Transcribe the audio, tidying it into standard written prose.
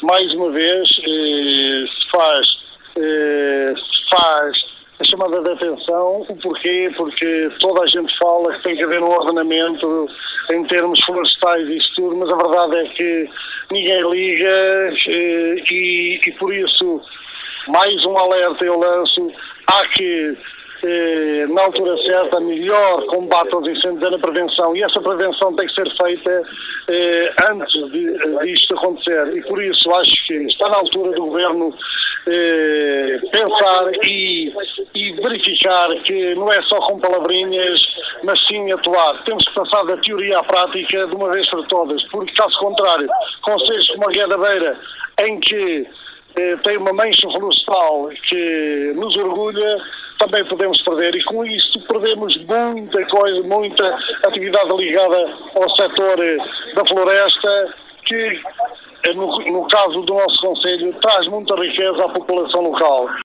mais uma vez, se faz a chamada de atenção. O porquê? Porque toda a gente fala que tem que haver um ordenamento em termos florestais e isso tudo, mas a verdade é que ninguém liga e por isso, mais um alerta eu lanço. Há que, na altura certa, melhor combate aos incêndios é na prevenção, e essa prevenção tem que ser feita antes disto acontecer, e por isso acho que está na altura do Governo pensar e verificar que não é só com palavrinhas, mas sim atuar. Temos que passar da teoria à prática de uma vez por todas, porque caso contrário, conselhos como a Guia da Beira, em que tem uma mancha florestal que nos orgulha, também podemos perder, e com isso perdemos muita coisa, muita atividade ligada ao setor da floresta, que no caso do nosso concelho traz muita riqueza à população local.